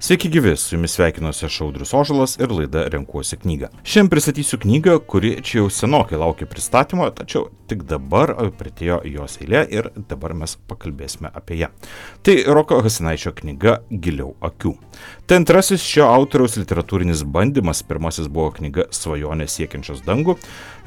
Sveiki gyvi, su jumis sveikinuosi aš Audrius Ožalas ir laida Renkuosi knygą. Šiandien pristatysiu knygą, kuri čia jau senokai laukia pristatymo, tačiau tik dabar pritėjo jos eilė ir dabar mes pakalbėsime apie ją. Tai Roko Hasenaičio knyga Giliau akių. Tai antrasis šio autoriaus literatūrinis bandymas, pirmasis buvo knyga Svajonė siekiančios dangų.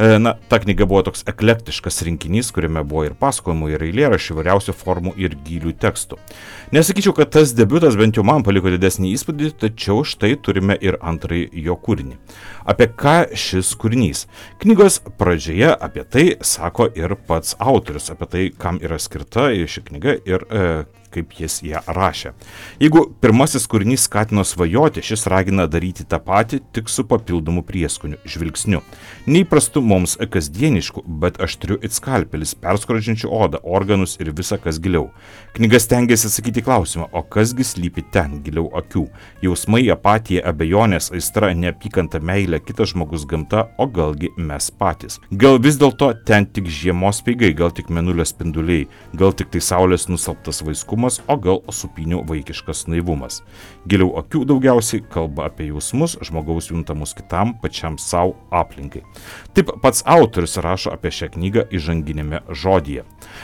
Ta knyga buvo toks eklektiškas rinkinys, kuriame buvo ir pasakojimų, ir eilėraščių, įvairiausių formų ir gylių tekstų. Nesakyčiau, kad tas debiutas bent jau man paliko didesnį įspūdį, tačiau štai turime ir antrąjį jo kūrinį. Apie ką šis kūrinys? Knygos pradžioje apie tai sako ir pats autorius, apie tai, kam yra skirta ši knyga ir kaip jis ją rašė. Jeigu pirmasis kūrinys skatino svajoti, šis ragina daryti tą patį, tik su papildomu prieskoniu, žvilgsniu. Neįprastu mums kasdienišku, bet aštriu it skalpelis, perskrodžiančiu odą, organus ir visa kas giliau. Knyga stengiasi atsakyti klausimą, o kasgi slypi ten, giliau akių. Jausmai, apatija, abejonės, aistra, neapykanta, meilė, kitas žmogus, gamta, o galgi mes patys. Gal vis dėlto ten tik žiemos speigai, gal tik mėnulio spinduliai, gal tik tai saulės nuslaptas vaiskumas, o gal supinių vaikiškas naivumas. Giliau akių daugiausiai kalba apie jausmus, žmogaus juntamus kitam, pačiam savo, aplinkai. Taip pats autorius rašo apie šią knygą įžanginėme žodyje.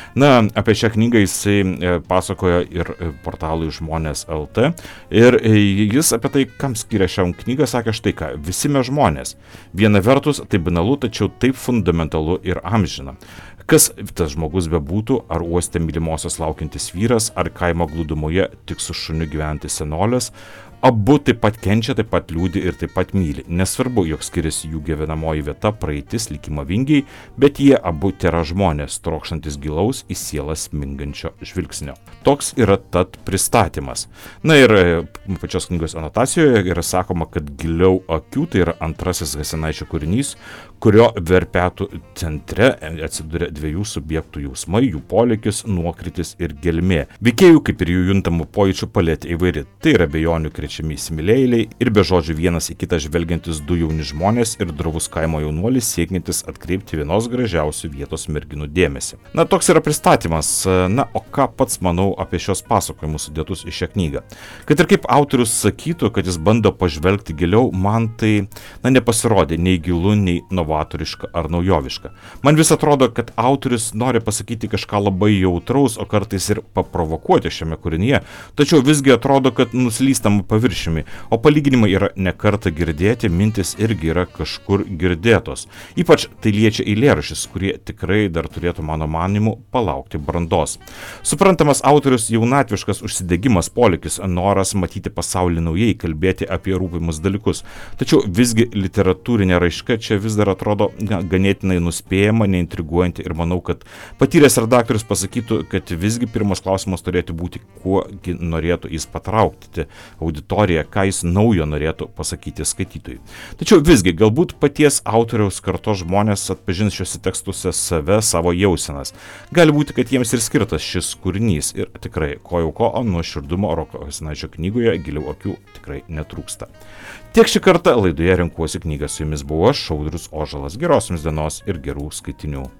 Apie šią knygą jisai pasakojo ir portalui Žmonės LT ir jis apie tai, kam skiria šią knygą, sakė štai ką: visi mes žmonės. Viena vertus tai banalu, tačiau taip fundamentalu ir amžina. Kas tas žmogus bebūtų, ar uoste mylimosios laukiantis vyras, ar kaimo glūdumoje tik su šuniu gyventis senolis, abu taip pat kenčia, taip pat liūdi ir taip pat myli. Nesvarbu, jog skiriasi jų gyvenamoji vieta, praeitis, likimo vingiai, bet jie abu tėra žmonės, trokštantis gilaus į sielą smingančio žvilgsnio. Toks yra tad pristatymas. Ir pačios knygos anotacijoje yra sakoma, kad Giliau akių tai yra antrasis Hasenaičio kūrinys, kurio verpetų centre atsiduria dviejų subjektų jausmai, jų polėkis, nuokritis ir gelmė. Veikėjų, kaip ir jų juntamų pojūčių paletė įvairi. Tai yra abejonių krečiami įsimylėjėliai ir be žodžių vienas į kitą žvelgiantis du jauni žmonės ir drovus kaimo jaunuolis siekiantis atkreipti vienos gražiausių vietos merginų dėmesį. Toks yra pristatymas. O ką pats manau apie šios pasakojimus sudėtus į šią knygą? Kad ir kaip autorius sakytų, kad jis bando pažvelgti giliau, man tai nepasirodė nei gilu, nei novatoriška ar naujoviška. Man vis atrodo, kad autorius nori pasakyti kažką labai jautraus, o kartais ir paprovokuoti šiame kūrinyje, tačiau visgi atrodo, kad nuslystama paviršiumi, o palyginimai yra nekartą girdėti, mintis irgi yra kažkur girdėtos. Ypač tai liečia eilėraščius, kurie tikrai dar turėtų mano manimu palaukti brandos. Suprantamas autorius jaunatviškas užsidegimas, polėkis, noras matyti pasaulį naujai, kalbėti apie rūpimus dalykus. Tačiau visgi literatūrinė raiška čia vis dar atrodo ganėtinai nuspėjama, neintriguojanti ir manau, kad patyręs redaktorius pasakytų, kad visgi pirmas klausimas turėtų būti, kuogi norėtų jis patraukti auditoriją, ką jis naujo norėtų pasakyti skaitytojui. Tačiau visgi, galbūt paties autoriaus kartos žmonės atpažins šiuose tekstuose save, savo jausenas. Gali būti, kad jiems ir skirtas šis kūrinys ir tikrai, ko jau ko, o nuoširdumo Roko Hasenaičio knygoje Giliau akių tikrai netrūksta. Tiek šį kartą laidoje Renkuosi knygą, su jumis buvo aš, Audrius Ožalas. Geros jums dienos ir gerų skaitinių.